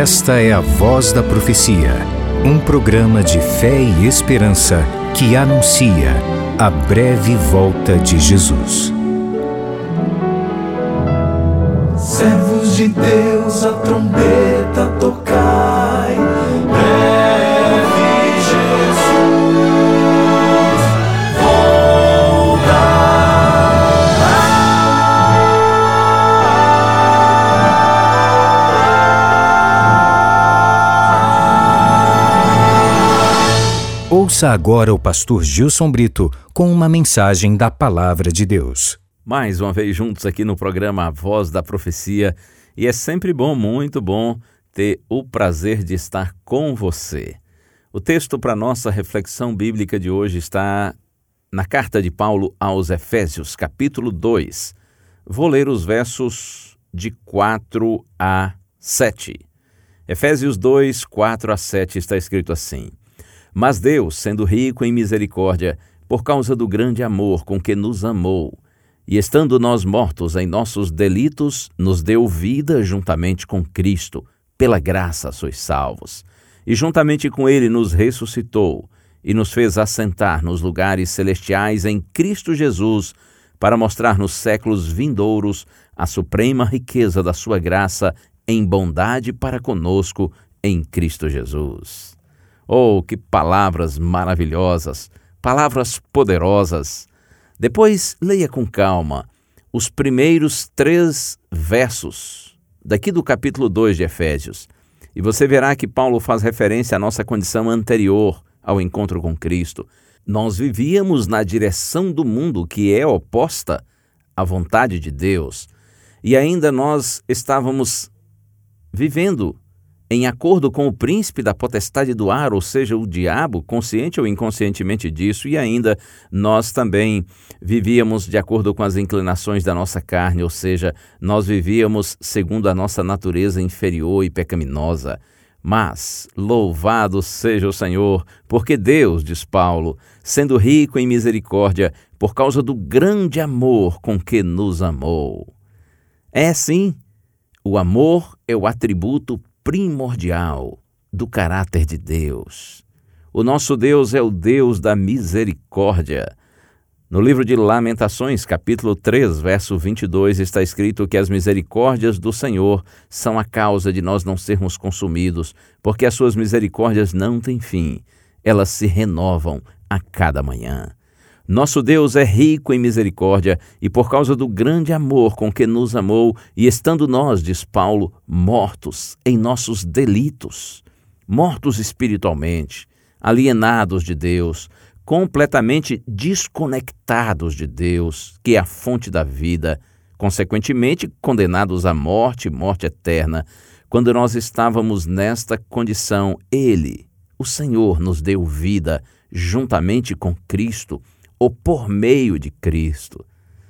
Esta é a Voz da Profecia, um programa de fé e esperança que anuncia a breve volta de Jesus. Servos de Deus, a trombeta tocai, breve Jesus Ouça agora o pastor Gilson Brito com uma mensagem da Palavra de Deus. Mais uma vez juntos aqui no programa A Voz da Profecia, e é sempre bom, muito bom, ter o prazer de estar com você. O texto para nossa reflexão bíblica de hoje está na carta de Paulo aos Efésios, capítulo 2. Vou ler os versos de 4 a 7. Efésios 2, 4 a 7 está escrito assim: Mas Deus, sendo rico em misericórdia, por causa do grande amor com que nos amou, e estando nós mortos em nossos delitos, nos deu vida juntamente com Cristo. Pela graça sois salvos. E juntamente com Ele nos ressuscitou e nos fez assentar nos lugares celestiais em Cristo Jesus, para mostrar nos séculos vindouros a suprema riqueza da sua graça em bondade para conosco em Cristo Jesus. Oh, que palavras maravilhosas, palavras poderosas! Depois, leia com calma os primeiros 3 versos daqui do capítulo 2 de Efésios, e você verá que Paulo faz referência à nossa condição anterior ao encontro com Cristo. Nós vivíamos na direção do mundo que é oposta à vontade de Deus, e ainda nós estávamos vivendo em acordo com o príncipe da potestade do ar, ou seja, o diabo, consciente ou inconscientemente disso, e ainda nós também vivíamos de acordo com as inclinações da nossa carne, ou seja, nós vivíamos segundo a nossa natureza inferior e pecaminosa. Mas, louvado seja o Senhor, porque Deus, diz Paulo, sendo rico em misericórdia, por causa do grande amor com que nos amou. É sim, o amor é o atributo primordial do caráter de Deus. O nosso Deus é o Deus da misericórdia. No livro de Lamentações, capítulo 3, verso 22, está escrito que as misericórdias do Senhor são a causa de nós não sermos consumidos, porque as suas misericórdias não têm fim, elas se renovam a cada manhã. Nosso Deus é rico em misericórdia e por causa do grande amor com que nos amou, e estando nós, diz Paulo, mortos em nossos delitos, mortos espiritualmente, alienados de Deus, completamente desconectados de Deus, que é a fonte da vida, consequentemente condenados à morte, morte eterna. Quando nós estávamos nesta condição, Ele, o Senhor, nos deu vida juntamente com Cristo, ou por meio de Cristo.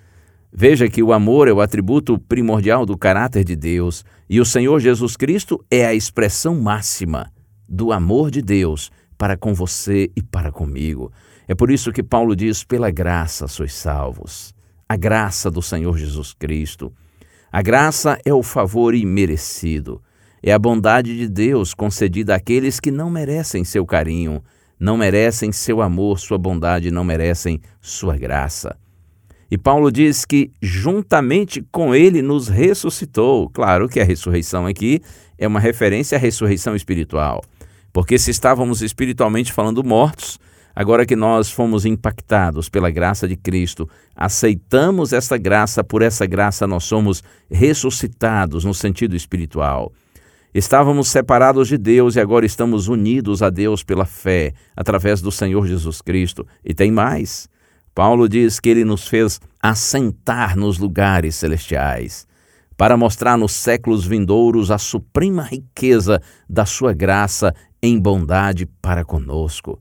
Veja que o amor é o atributo primordial do caráter de Deus, e o Senhor Jesus Cristo é a expressão máxima do amor de Deus para com você e para comigo. É por isso que Paulo diz: pela graça sois salvos. A graça do Senhor Jesus Cristo. A graça é o favor imerecido. É a bondade de Deus concedida àqueles que não merecem seu carinho, não merecem seu amor, sua bondade, não merecem sua graça. E Paulo diz que juntamente com Ele nos ressuscitou. Claro que a ressurreição aqui é uma referência à ressurreição espiritual, porque se estávamos espiritualmente falando mortos, agora que nós fomos impactados pela graça de Cristo, aceitamos essa graça, por essa graça nós somos ressuscitados no sentido espiritual. Estávamos separados de Deus e agora estamos unidos a Deus pela fé, através do Senhor Jesus Cristo. E tem mais. Paulo diz que Ele nos fez assentar nos lugares celestiais, para mostrar nos séculos vindouros a suprema riqueza da sua graça em bondade para conosco.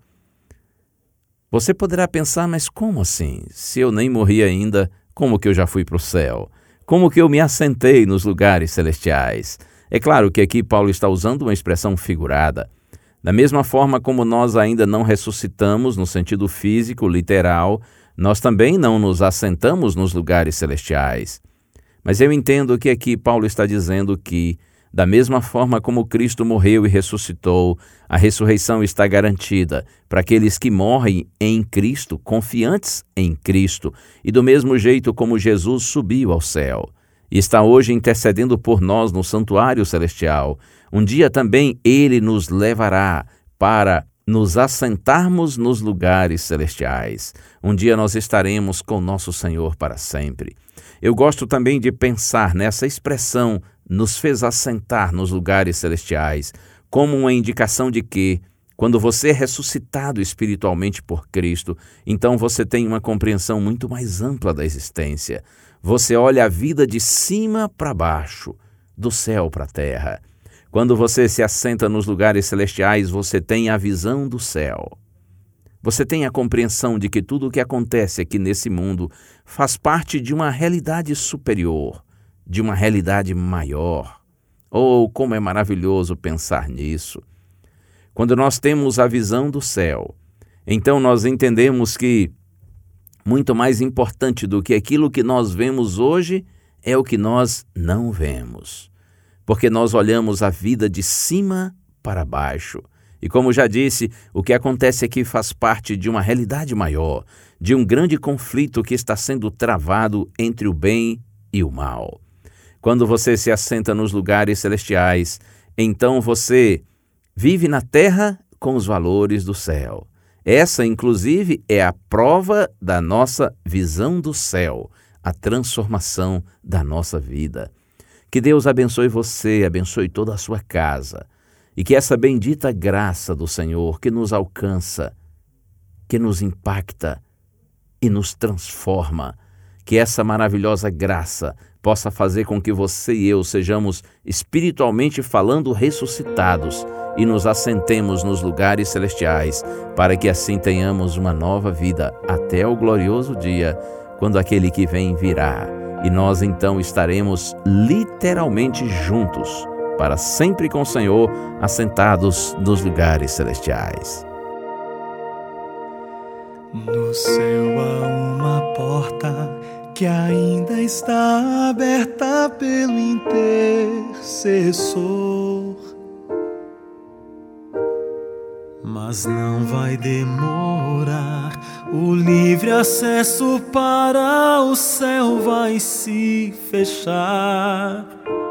Você poderá pensar, mas como assim? Se eu nem morri ainda, como que eu já fui para o céu? Como que eu me assentei nos lugares celestiais? É claro que aqui Paulo está usando uma expressão figurada. Da mesma forma como nós ainda não ressuscitamos no sentido físico, literal, nós também não nos assentamos nos lugares celestiais. Mas eu entendo que aqui Paulo está dizendo que Da mesma forma como Cristo morreu e ressuscitou, a ressurreição está garantida para aqueles que morrem em Cristo, confiantes em Cristo, e do mesmo jeito como Jesus subiu ao céu e está hoje intercedendo por nós no santuário celestial, um dia também Ele nos levará para nos assentarmos nos lugares celestiais. Um dia nós estaremos com nosso Senhor para sempre. Eu gosto também de pensar nessa expressão, nos fez assentar nos lugares celestiais, como uma indicação de que, quando você é ressuscitado espiritualmente por Cristo, então você tem uma compreensão muito mais ampla da existência. Você olha a vida de cima para baixo, do céu para a terra. Quando você se assenta nos lugares celestiais, você tem a visão do céu. Você tem a compreensão de que tudo o que acontece aqui nesse mundo faz parte de uma realidade superior, de uma realidade maior. Oh, como é maravilhoso pensar nisso! Quando nós temos a visão do céu, então nós entendemos que muito mais importante do que aquilo que nós vemos hoje é o que nós não vemos. Porque nós olhamos a vida de cima para baixo. E como já disse, o que acontece aqui faz parte de uma realidade maior, de um grande conflito que está sendo travado entre o bem e o mal. Quando você se assenta nos lugares celestiais, então você vive na terra com os valores do céu. Essa, inclusive, é a prova da nossa visão do céu, a transformação da nossa vida. Que Deus abençoe você, abençoe toda a sua casa, e que essa bendita graça do Senhor que nos alcança, que nos impacta e nos transforma, que essa maravilhosa graça possa fazer com que você e eu sejamos espiritualmente falando ressuscitados e nos assentemos nos lugares celestiais, para que assim tenhamos uma nova vida até o glorioso dia, quando aquele que vem virá. E nós então estaremos literalmente juntos, para sempre com o Senhor, assentados nos lugares celestiais. No céu há uma porta que ainda está aberta pelo intercessor, mas não vai demorar. O livre acesso para o céu vai se fechar.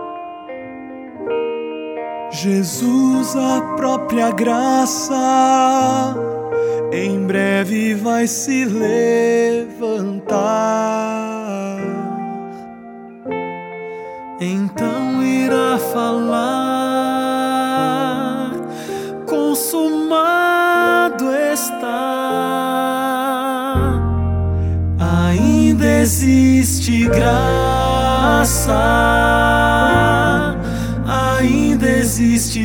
Jesus, a própria graça, em breve vai se levantar. Então irá falar: consumado está. Ainda existe graça, ainda existe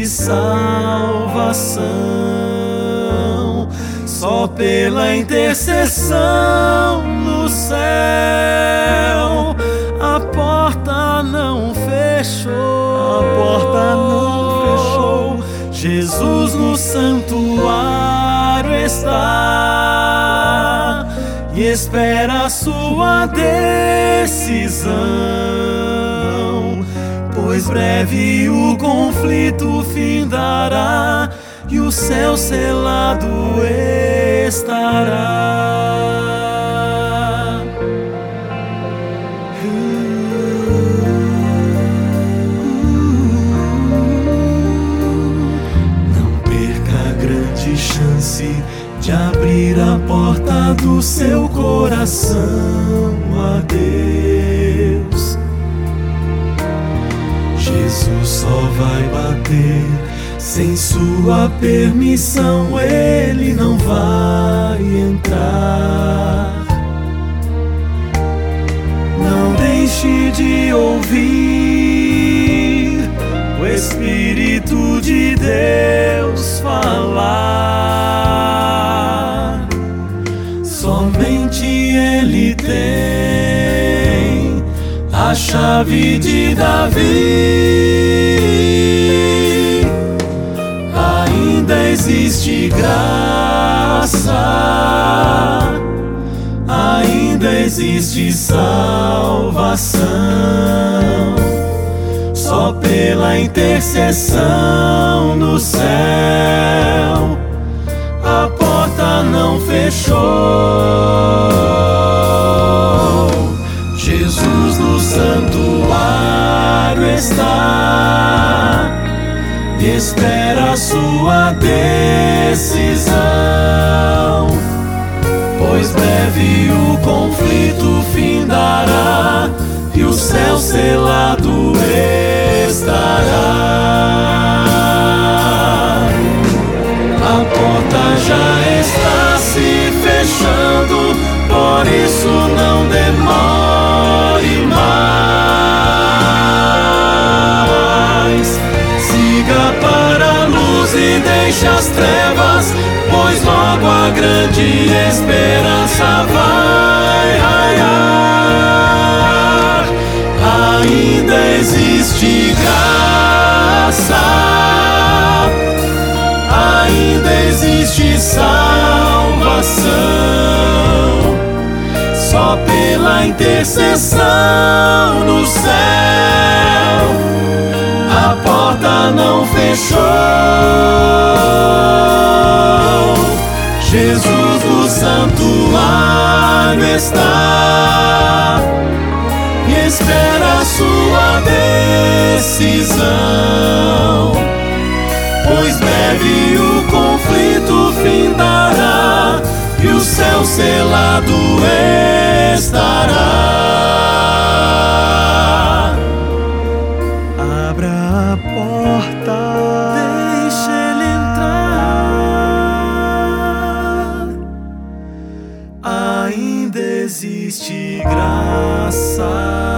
salvação, só pela intercessão no céu. A porta não fechou, a porta não fechou. Jesus no santuário está e espera a sua decisão, pois breve o conflito findará e o céu selado estará. Não perca a grande chance de abrir a porta do seu coração a Deus. Jesus só vai bater sem sua permissão, ele não vai entrar. Não deixe de ouvir o Espírito de Deus falar. Somente ele tem a chave de Davi. Ainda existe graça, ainda existe salvação, Só pela intercessão no céu a porta não fechou. Jesus no santuário está e espera a sua decisão, pois breve o conflito findará e o céu selado estará. A porta já está se fechando, por isso não demore mais. Siga para a luz e deixe as trevas, pois logo a grande esperança vai raiar. Ainda existe graça, ainda existe salvação. Só pela intercessão no céu a porta não fechou. Jesus no santuário está e espera a sua decisão, pois breve o conflito findará e o céu selado estará. Abra a porta, deixe ele entrar. Ainda existe graça.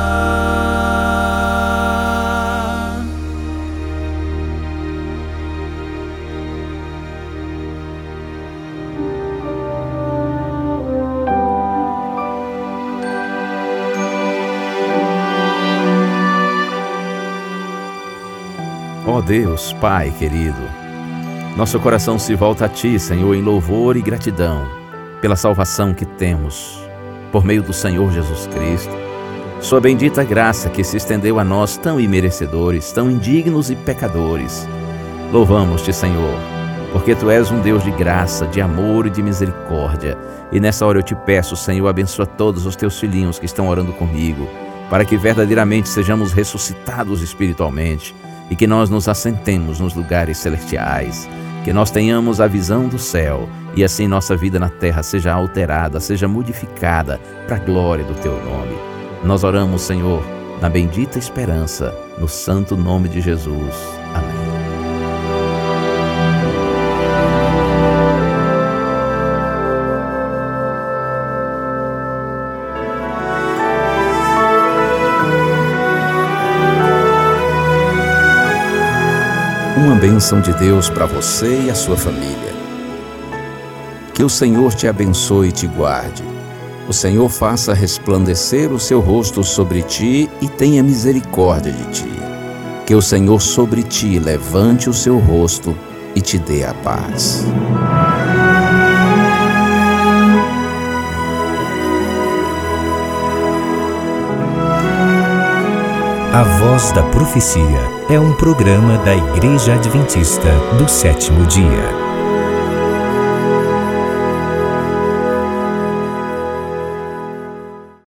Ó Deus, Pai querido, nosso coração se volta a Ti, Senhor, em louvor e gratidão pela salvação que temos por meio do Senhor Jesus Cristo. Sua bendita graça que se estendeu a nós tão imerecedores, tão indignos e pecadores. Louvamos-te, Senhor, porque Tu és um Deus de graça, de amor e de misericórdia. E nessa hora eu te peço, Senhor, abençoa todos os Teus filhinhos que estão orando comigo, para que verdadeiramente sejamos ressuscitados espiritualmente e que nós nos assentemos nos lugares celestiais, que nós tenhamos a visão do céu e assim nossa vida na terra seja alterada, seja modificada para a glória do Teu nome. Nós oramos, Senhor, na bendita esperança, no santo nome de Jesus. Amém. Uma bênção de Deus para você e a sua família. Que o Senhor te abençoe e te guarde. O Senhor faça resplandecer o seu rosto sobre ti e tenha misericórdia de ti. Que o Senhor sobre ti levante o seu rosto e te dê a paz. A Voz da Profecia é um programa da Igreja Adventista do Sétimo Dia.